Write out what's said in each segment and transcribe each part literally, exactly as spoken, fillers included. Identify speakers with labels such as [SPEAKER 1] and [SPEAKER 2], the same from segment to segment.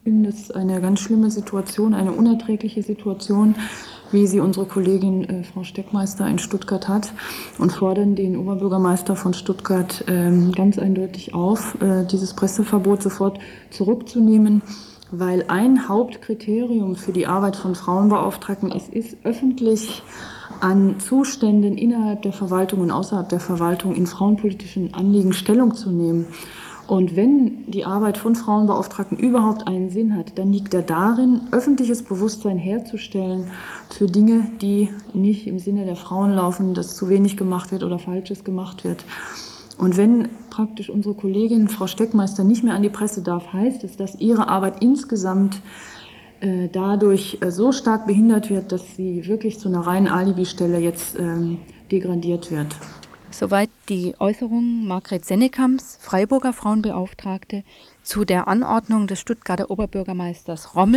[SPEAKER 1] Ich finde es eine ganz schlimme Situation, eine unerträgliche Situation, wie sie unsere Kollegin äh, Frau Steckmeister in Stuttgart hat, und fordern den Oberbürgermeister von Stuttgart äh, ganz eindeutig auf, äh, dieses Presseverbot sofort zurückzunehmen, weil ein Hauptkriterium für die Arbeit von Frauenbeauftragten es ist, öffentlich an Zuständen innerhalb der Verwaltung und außerhalb der Verwaltung in frauenpolitischen Anliegen Stellung zu nehmen. Und wenn die Arbeit von Frauenbeauftragten überhaupt einen Sinn hat, dann liegt er darin, öffentliches Bewusstsein herzustellen für Dinge, die nicht im Sinne der Frauen laufen, dass zu wenig gemacht wird oder Falsches gemacht wird. Und wenn praktisch unsere Kollegin Frau Steckmeister nicht mehr an die Presse darf, heißt es, dass ihre Arbeit insgesamt äh, dadurch äh, so stark behindert wird, dass sie wirklich zu einer reinen Alibistelle jetzt ähm, degradiert wird.
[SPEAKER 2] Soweit die Äußerung Margret Sennekamps, Freiburger Frauenbeauftragte, zu der Anordnung des Stuttgarter Oberbürgermeisters Rommel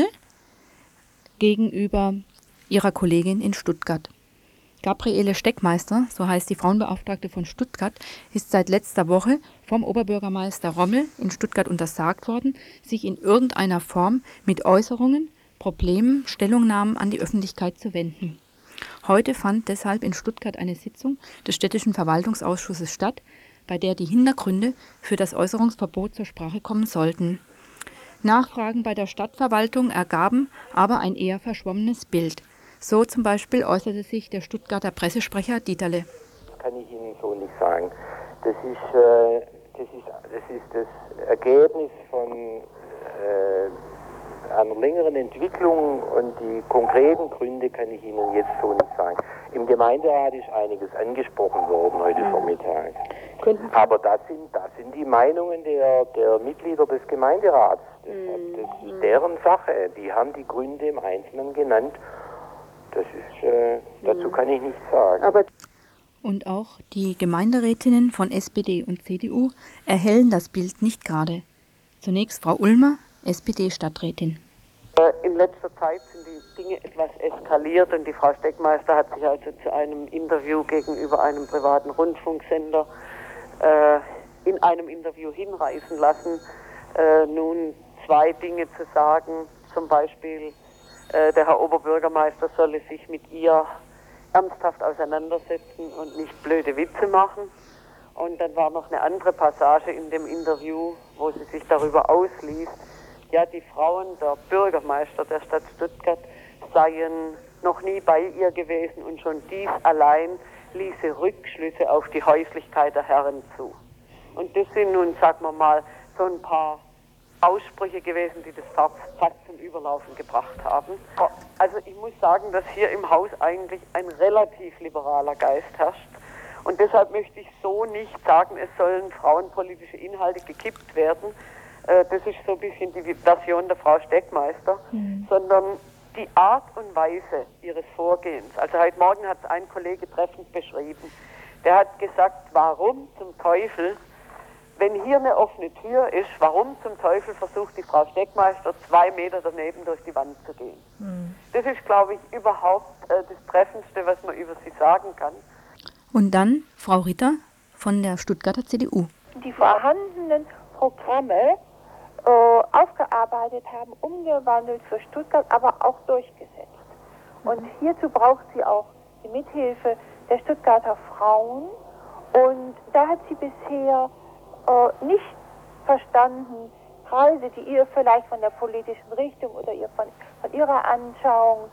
[SPEAKER 2] gegenüber ihrer Kollegin in Stuttgart. Gabriele Steckmeister, so heißt die Frauenbeauftragte von Stuttgart, ist seit letzter Woche vom Oberbürgermeister Rommel in Stuttgart untersagt worden, sich in irgendeiner Form mit Äußerungen, Problemen, Stellungnahmen an die Öffentlichkeit zu wenden. Heute fand deshalb in Stuttgart eine Sitzung des städtischen Verwaltungsausschusses statt, bei der die Hintergründe für das Äußerungsverbot zur Sprache kommen sollten. Nachfragen bei der Stadtverwaltung ergaben aber ein eher verschwommenes Bild. So zum Beispiel äußerte sich der Stuttgarter Pressesprecher Dieterle.
[SPEAKER 3] Das kann ich Ihnen so nicht sagen. Das ist, äh, das, ist, das, ist das Ergebnis von äh, einer längeren Entwicklung, und die konkreten Gründe kann ich Ihnen jetzt so nicht sagen. Im Gemeinderat ist einiges angesprochen worden heute mhm. Vormittag. Aber das sind, das sind die Meinungen der, der Mitglieder des Gemeinderats. Das, mhm. das ist deren Sache. Die haben die Gründe im Einzelnen genannt. Das ist, äh, dazu kann ich nichts sagen.
[SPEAKER 2] Aber und auch die Gemeinderätinnen von S P D und C D U erhellen das Bild nicht gerade. Zunächst Frau Ulmer, S P D-Stadträtin.
[SPEAKER 4] In letzter Zeit sind die Dinge etwas eskaliert, und die Frau Steckmeister hat sich also zu einem Interview gegenüber einem privaten Rundfunksender äh, in einem Interview hinreißen lassen, äh, nun zwei Dinge zu sagen, zum Beispiel äh, der Herr Oberbürgermeister solle sich mit ihr ernsthaft auseinandersetzen und nicht blöde Witze machen. Und dann war noch eine andere Passage in dem Interview, wo sie sich darüber ausließ, ja, die Frauen der Bürgermeister der Stadt Stuttgart seien noch nie bei ihr gewesen, und schon dies allein ließe Rückschlüsse auf die Häuslichkeit der Herren zu. Und das sind nun, sagen wir mal, so ein paar Aussprüche gewesen, die das fast, fast zum Überlaufen gebracht haben. Also ich muss sagen, dass hier im Haus eigentlich ein relativ liberaler Geist herrscht. Und deshalb möchte ich so nicht sagen, es sollen frauenpolitische Inhalte gekippt werden. Das ist so ein bisschen die Version der Frau Steckmeister, mhm. sondern die Art und Weise ihres Vorgehens. Also heute Morgen hat es ein Kollege treffend beschrieben. Der hat gesagt, warum zum Teufel, wenn hier eine offene Tür ist, warum zum Teufel versucht die Frau Steckmeister zwei Meter daneben durch die Wand zu gehen. Mhm. Das ist, glaube ich, überhaupt äh, das Treffendste, was man über sie sagen kann.
[SPEAKER 2] Und dann Frau Ritter von der Stuttgarter C D U.
[SPEAKER 5] Die vorhandenen Programme aufgearbeitet haben, umgewandelt für Stuttgart, aber auch durchgesetzt. Und hierzu braucht sie auch die Mithilfe der Stuttgarter Frauen. Und da hat sie bisher äh, nicht verstanden, Kreise, die ihr vielleicht von der politischen Richtung oder ihr von, von ihrer Anschauung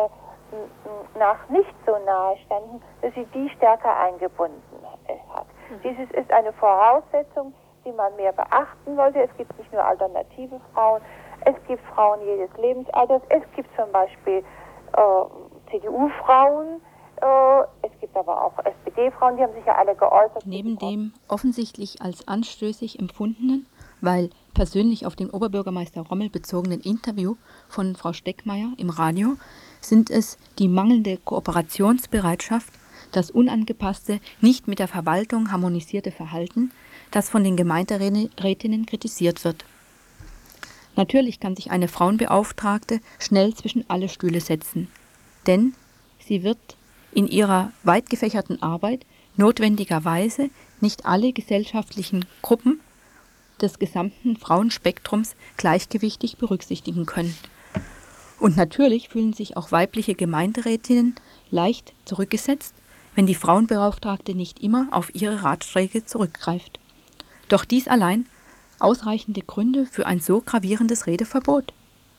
[SPEAKER 5] äh, nach nicht so nahe standen, dass sie die stärker eingebunden hat. Mhm. Dieses ist eine Voraussetzung, die man mehr beachten sollte. Es gibt nicht nur alternative Frauen, es gibt Frauen jedes Lebensalters, es gibt zum Beispiel äh, C D U-Frauen, äh, es gibt aber auch S P D-Frauen, die haben sich ja alle geäußert.
[SPEAKER 2] Neben dem offensichtlich als anstößig empfundenen, weil persönlich auf den Oberbürgermeister Rommel bezogenen Interview von Frau Steckmeier im Radio, sind es die mangelnde Kooperationsbereitschaft, das unangepasste, nicht mit der Verwaltung harmonisierte Verhalten, das von den Gemeinderätinnen kritisiert wird. Natürlich kann sich eine Frauenbeauftragte schnell zwischen alle Stühle setzen, denn sie wird in ihrer weit gefächerten Arbeit notwendigerweise nicht alle gesellschaftlichen Gruppen des gesamten Frauenspektrums gleichgewichtig berücksichtigen können. Und natürlich fühlen sich auch weibliche Gemeinderätinnen leicht zurückgesetzt, wenn die Frauenbeauftragte nicht immer auf ihre Ratschläge zurückgreift. Doch dies allein ausreichende Gründe für ein so gravierendes Redeverbot?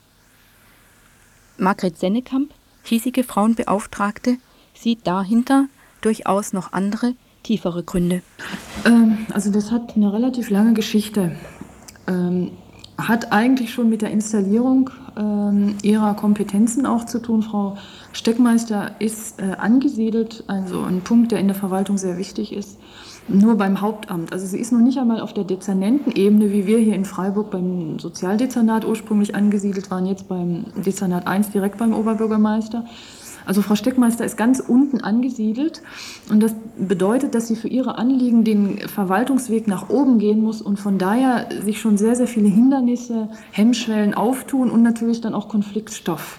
[SPEAKER 2] Margret Sennekamp, hiesige Frauenbeauftragte, sieht dahinter durchaus noch andere, tiefere Gründe.
[SPEAKER 1] Ähm, also das hat eine relativ lange Geschichte. Ähm, hat eigentlich schon mit der Installierung ähm, ihrer Kompetenzen auch zu tun. Frau Steckmeister ist äh, angesiedelt, also ein Punkt, der in der Verwaltung sehr wichtig ist, nur beim Hauptamt. Also sie ist noch nicht einmal auf der Dezernentenebene, wie wir hier in Freiburg beim Sozialdezernat ursprünglich angesiedelt waren, jetzt beim Dezernat eins direkt beim Oberbürgermeister. Also Frau Steckmeister ist ganz unten angesiedelt und das bedeutet, dass sie für ihre Anliegen den Verwaltungsweg nach oben gehen muss und von daher sich schon sehr, sehr viele Hindernisse, Hemmschwellen auftun und natürlich dann auch Konfliktstoff.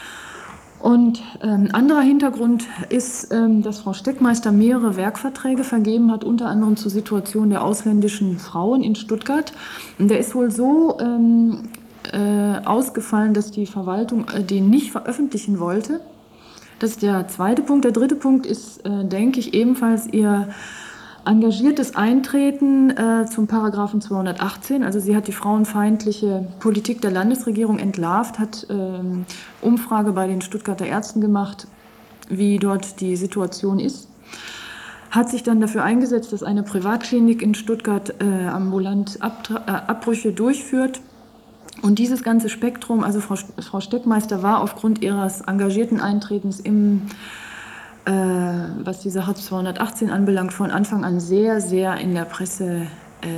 [SPEAKER 1] Und ähm, anderer Hintergrund ist, ähm, dass Frau Steckmeister mehrere Werkverträge vergeben hat, unter anderem zur Situation der ausländischen Frauen in Stuttgart. Und der ist wohl so ähm, äh, ausgefallen, dass die Verwaltung äh, den nicht veröffentlichen wollte. Das ist der zweite Punkt. Der dritte Punkt ist, äh, denke ich, ebenfalls ihr engagiertes Eintreten äh, zum Paragraphen zweihundertachtzehn. Also sie hat die frauenfeindliche Politik der Landesregierung entlarvt, hat ähm, Umfrage bei den Stuttgarter Ärzten gemacht, wie dort die Situation ist. Hat sich dann dafür eingesetzt, dass eine Privatklinik in Stuttgart äh, ambulant Abtra- äh, Abbrüche durchführt. Und dieses ganze Spektrum, also Frau, Frau Steckmeister war aufgrund ihres engagierten Eintretens im, äh, was die Sache zweihundertachtzehn anbelangt, von Anfang an sehr, sehr in der Presse äh,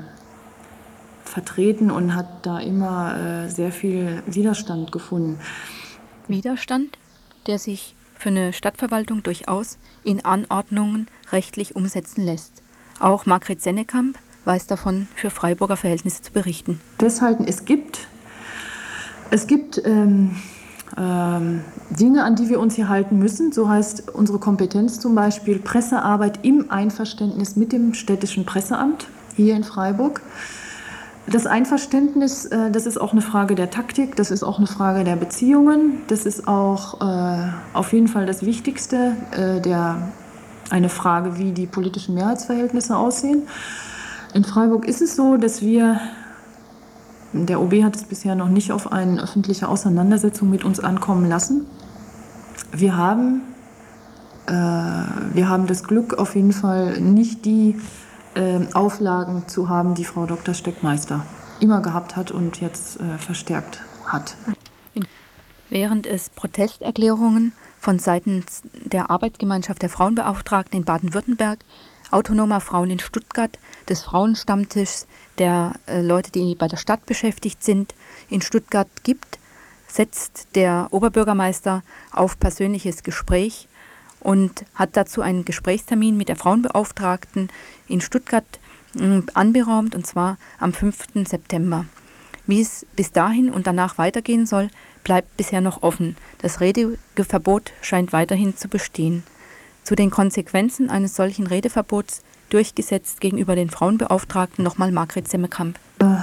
[SPEAKER 1] vertreten und hat da immer äh, sehr viel Widerstand gefunden.
[SPEAKER 2] Widerstand, der sich für eine Stadtverwaltung durchaus in Anordnungen rechtlich umsetzen lässt. Auch Margret Sennekamp weiß davon, für Freiburger Verhältnisse zu berichten.
[SPEAKER 1] Deshalb, es gibt, es gibt ähm, ähm, Dinge, an die wir uns hier halten müssen. So heißt unsere Kompetenz zum Beispiel Pressearbeit im Einverständnis mit dem städtischen Presseamt hier in Freiburg. Das Einverständnis, äh, das ist auch eine Frage der Taktik, das ist auch eine Frage der Beziehungen, das ist auch äh, auf jeden Fall das Wichtigste, äh, der, eine Frage, wie die politischen Mehrheitsverhältnisse aussehen. In Freiburg ist es so, dass wir, der O B hat es bisher noch nicht auf eine öffentliche Auseinandersetzung mit uns ankommen lassen. Wir haben, äh, wir haben das Glück, auf jeden Fall nicht die äh, Auflagen zu haben, die Frau Doktor Steckmeister immer gehabt hat und jetzt äh, verstärkt hat.
[SPEAKER 2] Während es Protesterklärungen von Seiten der Arbeitsgemeinschaft der Frauenbeauftragten in Baden-Württemberg, autonomer Frauen in Stuttgart, des Frauenstammtischs, der äh, Leute, die bei der Stadt beschäftigt sind, in Stuttgart gibt, setzt der Oberbürgermeister auf persönliches Gespräch und hat dazu einen Gesprächstermin mit der Frauenbeauftragten in Stuttgart mh, anberaumt, und zwar am fünften September. Wie es bis dahin und danach weitergehen soll, bleibt bisher noch offen. Das Redeverbot scheint weiterhin zu bestehen. Zu den Konsequenzen eines solchen Redeverbots durchgesetzt gegenüber den Frauenbeauftragten nochmal Margret Sennekamp.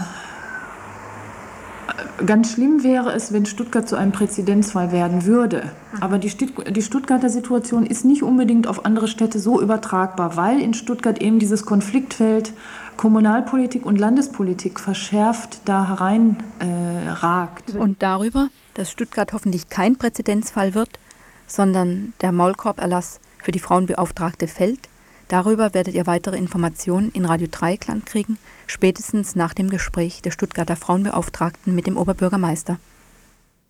[SPEAKER 1] Ganz schlimm wäre es, wenn Stuttgart zu einem Präzedenzfall werden würde. Aber die, Stutt- die Stuttgarter Situation ist nicht unbedingt auf andere Städte so übertragbar, weil in Stuttgart eben dieses Konfliktfeld Kommunalpolitik und Landespolitik verschärft da herein äh, ragt.
[SPEAKER 2] Und darüber, dass Stuttgart hoffentlich kein Präzedenzfall wird, sondern der Maulkorb-Erlass für die Frauenbeauftragte fällt, darüber werdet ihr weitere Informationen in Radio Dreieckland kriegen, spätestens nach dem Gespräch der Stuttgarter Frauenbeauftragten mit dem Oberbürgermeister.